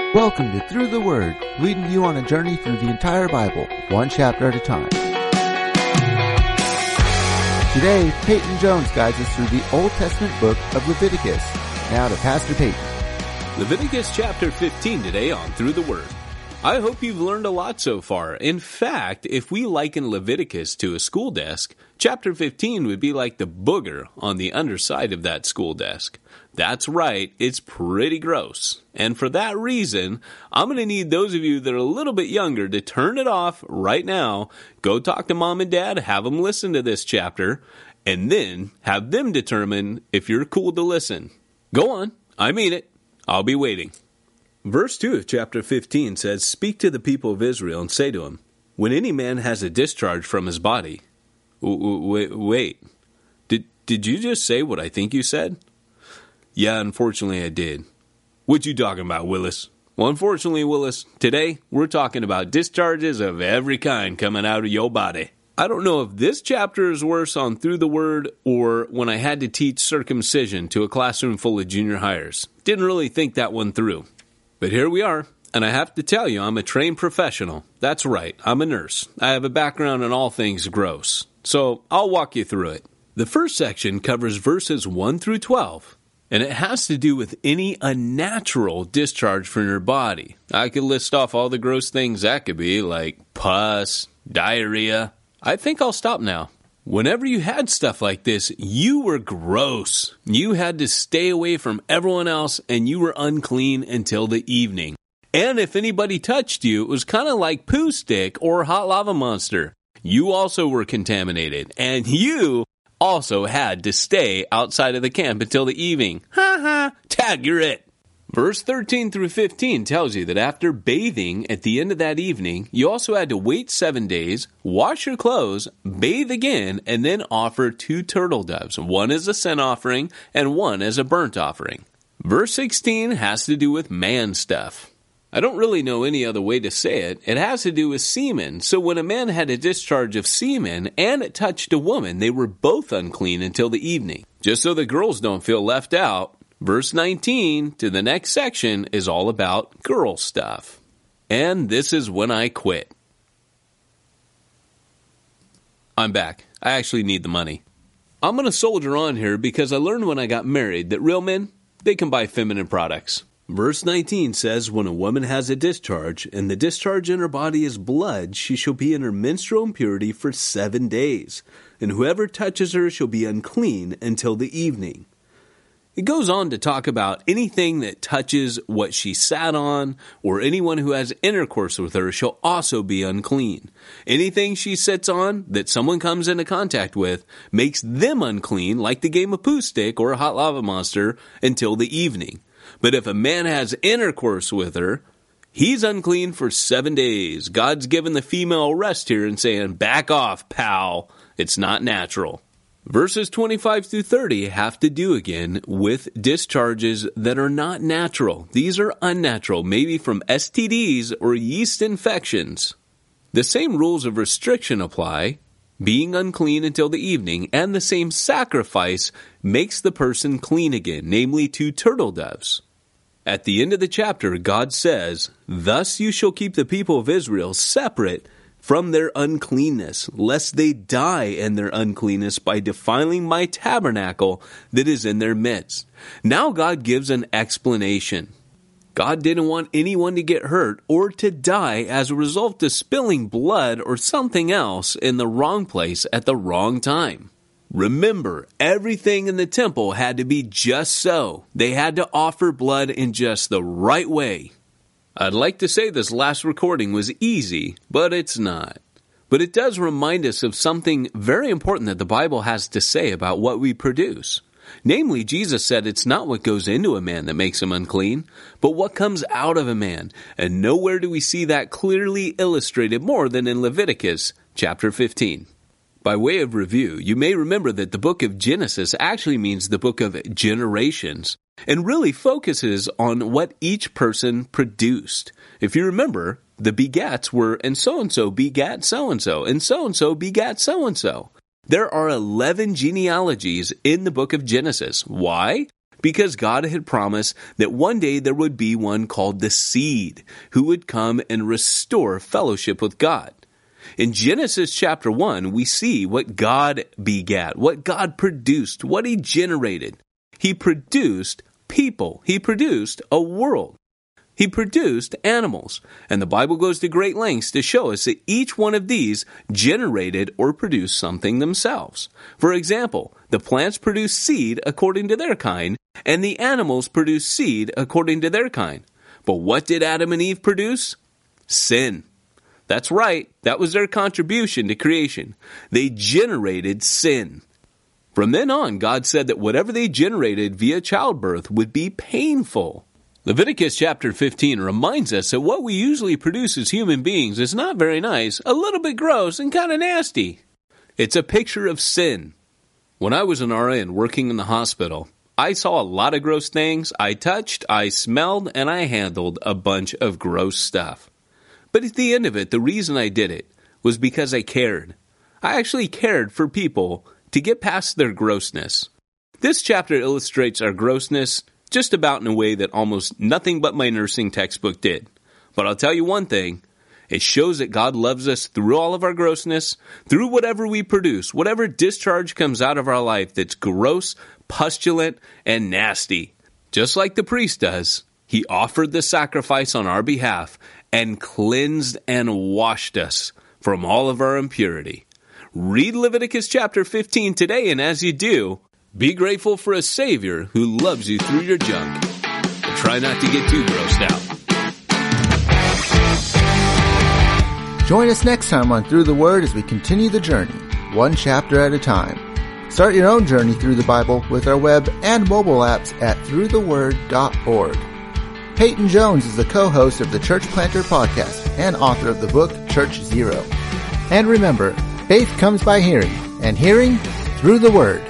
Welcome to Through the Word, leading you on a journey through the entire Bible, one chapter at a time. Today, Peyton Jones guides us through the Old Testament book of Leviticus. Now to Pastor Peyton. Leviticus chapter 15 today on Through the Word. I hope you've learned a lot so far. In fact, if we liken Leviticus to a school desk, chapter 15 would be like the booger on the underside of that school desk. That's right, it's pretty gross. And for that reason, I'm going to need those of you that are a little bit younger to turn it off right now, go talk to mom and dad, have them listen to this chapter, and then have them determine if you're cool to listen. Go on, I mean it. I'll be waiting. Verse 2 of chapter 15 says, "Speak to the people of Israel and say to them, when any man has a discharge from his body..." Wait. Did you just say what I think you said? Yeah, unfortunately I did. What you talking about, Willis? Well, unfortunately, Willis, today we're talking about discharges of every kind coming out of your body. I don't know if this chapter is worse on Through the Word or when I had to teach circumcision to a classroom full of junior hires. Didn't really think that one through. But here we are, and I have to tell you, I'm a trained professional. That's right, I'm a nurse. I have a background in all things gross. So I'll walk you through it. The first section covers verses 1 through 12. And it has to do with any unnatural discharge from your body. I could list off all the gross things that could be, like pus, diarrhea. I think I'll stop now. Whenever you had stuff like this, you were gross. You had to stay away from everyone else, and you were unclean until the evening. And if anybody touched you, it was kind of like Poo Stick or Hot Lava Monster. You also were contaminated, and you also had to stay outside of the camp until the evening. Tag, you're it. Verse 13 through 15 tells you that after bathing at the end of that evening, you also had to wait 7 days, wash your clothes, bathe again, and then offer 2 turtle doves, one as a sin offering and one as a burnt offering. Verse 16 has to do with man stuff. I don't really know any other way to say it. It has to do with semen. So when a man had a discharge of semen and it touched a woman, they were both unclean until the evening. Just so the girls don't feel left out, verse 19 to the next section is all about girl stuff. And this is when I quit. I'm back. I actually need the money. I'm going to soldier on here because I learned when I got married that real men, they can buy feminine products. Verse 19 says, when a woman has a discharge, and the discharge in her body is blood, she shall be in her menstrual impurity for 7 days, and whoever touches her shall be unclean until the evening. It goes on to talk about anything that touches what she sat on, or anyone who has intercourse with her shall also be unclean. Anything she sits on that someone comes into contact with makes them unclean, like the game of Poo Stick or a Hot Lava Monster, until the evening. But if a man has intercourse with her, he's unclean for 7 days. God's given the female a rest here and saying, back off, pal. It's not natural. Verses 25 through 30 have to do again with discharges that are not natural. These are unnatural, maybe from STDs or yeast infections. The same rules of restriction apply, being unclean until the evening, and the same sacrifice makes the person clean again, namely 2 turtle doves. At the end of the chapter, God says, "Thus you shall keep the people of Israel separate from their uncleanness, lest they die in their uncleanness by defiling my tabernacle that is in their midst." Now God gives an explanation. God didn't want anyone to get hurt or to die as a result of spilling blood or something else in the wrong place at the wrong time. Remember, everything in the temple had to be just so. They had to offer blood in just the right way. I'd like to say this last recording was easy, but it's not. But it does remind us of something very important that the Bible has to say about what we produce. Namely, Jesus said it's not what goes into a man that makes him unclean, but what comes out of a man. And nowhere do we see that clearly illustrated more than in Leviticus chapter 15. By way of review, you may remember that the book of Genesis actually means the book of generations, and really focuses on what each person produced. If you remember, the begats were, and so begat so-and-so, and so begat so-and-so. There are 11 genealogies in the book of Genesis. Why? because God had promised that one day there would be one called the Seed who would come and restore fellowship with God. In Genesis chapter 1, we see what God begat, what God produced, what He generated. He produced people. He produced a world. He produced animals. And the Bible goes to great lengths to show us that each one of these generated or produced something themselves. For example, the plants produce seed according to their kind, and the animals produce seed according to their kind. But what did Adam and Eve produce? Sin. That's right. That was their contribution to creation. They generated sin. From then on, God said that whatever they generated via childbirth would be painful. Leviticus chapter 15 reminds us that what we usually produce as human beings is not very nice, a little bit gross, and kind of nasty. It's a picture of sin. When I was an RN working in the hospital, I saw a lot of gross things. I touched, I smelled, and I handled a bunch of gross stuff. But at the end of it, the reason I did it was because I cared. I actually cared for people to get past their grossness. This chapter illustrates our grossness just about in a way that almost nothing but my nursing textbook did. But I'll tell you one thing, it shows that God loves us through all of our grossness, through whatever we produce, whatever discharge comes out of our life that's gross, pustulant, and nasty. Just like the priest does, He offered the sacrifice on our behalf and cleansed and washed us from all of our impurity. Read Leviticus chapter 15 today, and as you do, be grateful for a Savior who loves you through your junk. And try not to get too grossed out. Join us next time on Through the Word as we continue the journey, one chapter at a time. Start your own journey through the Bible with our web and mobile apps at throughtheword.org. Peyton Jones is the co-host of the Church Planter Podcast and author of the book Church Zero. And remember, faith comes by hearing, and hearing through the Word.